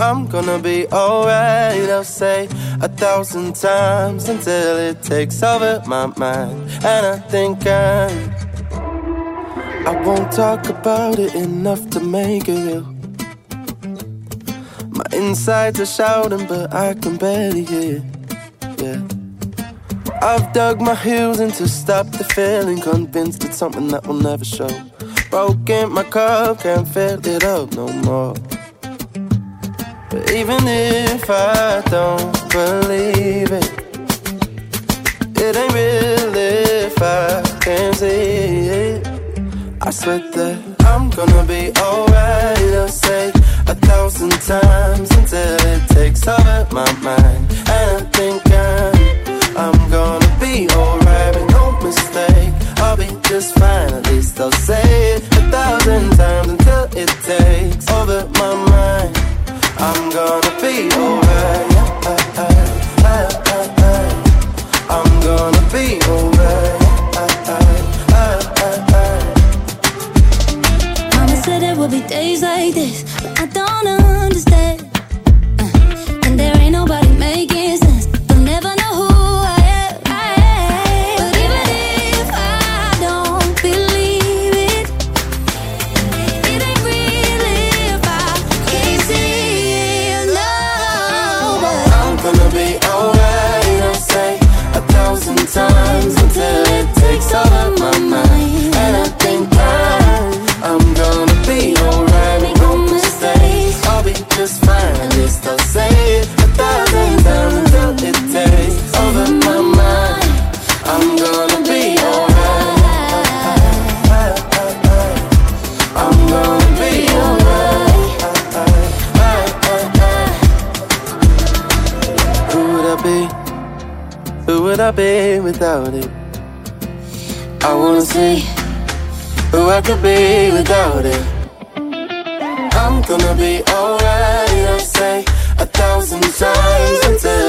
I'm gonna be alright, I'll say 1,000 times until it takes over my mind. And I think I won't talk about it enough to make it real. My insides are shouting, but I can barely hear. Yeah, I've dug my heels in to stop the feeling, convinced it's something that will never show. Broken my cup, can't fill it up no more. But even if I don't believe it, it ain't real if I can't see it. I swear that I'm gonna be alright, I'll say 1,000 times until it takes over my mind. And I think I'm gonna be alright, but no mistake, I'll be just fine, at least I'll say it 1,000 times until it takes over my mind. I'm gonna be alright, I'm gonna be alright. Mama said there will be days like this, but I don't understand. And there ain't nobody making sense. They'll never know who I am. But even if I don't believe it, it ain't real if I can't see it. No, but I'm gonna be alright, I'll say 1,000 times until it takes over my mind. And I think I'm gonna be alright, make no mistakes, I'll be just fine, at least I'll say it 1,000 times until it takes over my mind. I'm gonna be alright, I'm gonna be alright. Who would I be? Who would I be without it? I wanna see who I could be without it. I'm gonna be alright, I'll say 1,000 times until